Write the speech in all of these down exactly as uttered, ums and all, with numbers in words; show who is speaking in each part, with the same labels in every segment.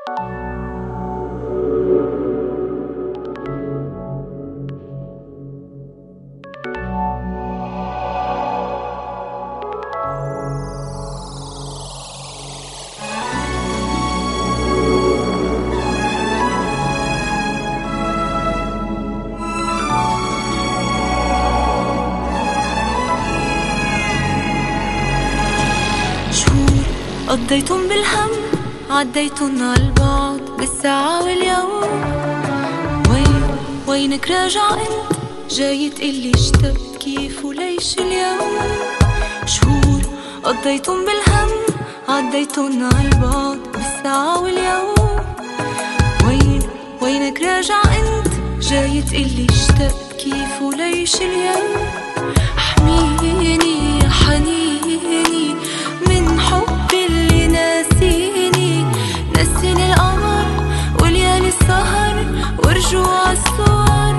Speaker 1: قضيتن بالهم عديتن عالبعد بالساعة واليوم. وين وينك راجع انت جاي تقلي اشتقت كيف وليش اليوم. شهور قضيتن بالهم عديتن عالبعد بالساعة واليوم. وين وينك راجع انت جاي تقلي اشتقت كيف وليش اليوم. احميني يا حنيني من حبي اللي ناسيني، نسيني القمر وليالي السهر ورجوع الصور.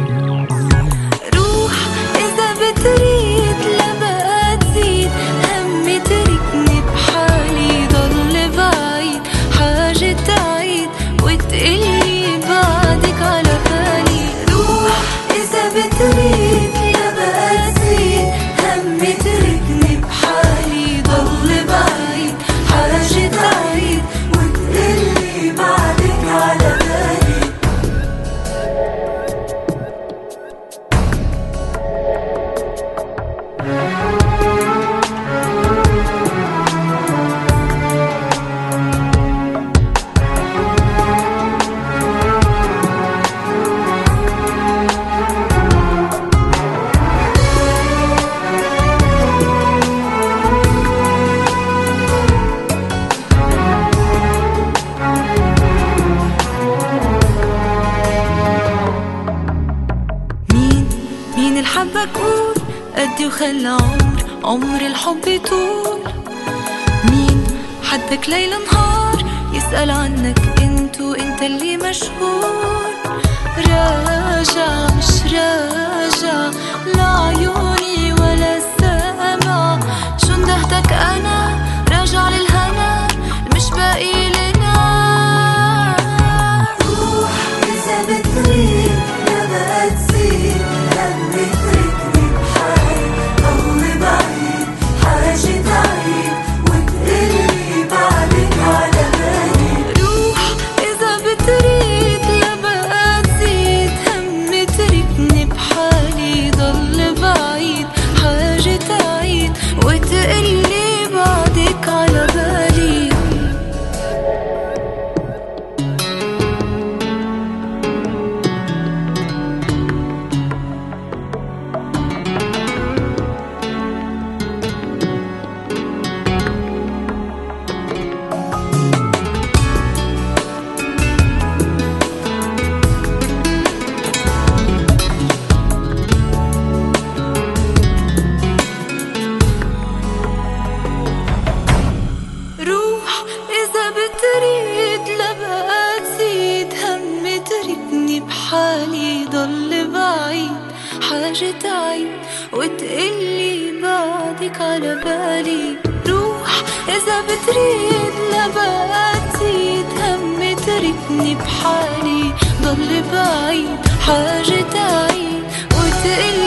Speaker 1: روح إذا بتريد لبقى تزيد همي تركني بحالي ضل بعيد حاجة تعيد وتقلي بعدك على بالي. روح إذا بتريد لبقى تزيد همي تركني بحالي ضل بعيد حاجة تعيد وتقلي بعدك على بالي. مين الحبك قول قدي وخلى عمر عمر الحب يطول. مين حدك ليل نهار يسأل عنك انت وانت اللي مشغول. راجع مش راجع لعيوني ولا السمع شو ندهتك انا راجع للهنا مش باقي لنا. روح اذا بتريد لبقى تزيد همي تركني بحالي ضل بعيد حاجة تعيد وتقلي بعدك على بالي. روح إذا بتريد لبقى تزيد همي تركني بحالي ضل بعيد حاجة تعيد وتقلي بعدك على بالي. روح إذا بتريد لبقى تزيد همي تركني بحالي ضل بعيد حاجة تعيد وتقلي بعدك على بالي. روح إذا بتريد لبقى تزيد همي تركني بحالي ضل بعيد حاجة تعيد وتقلي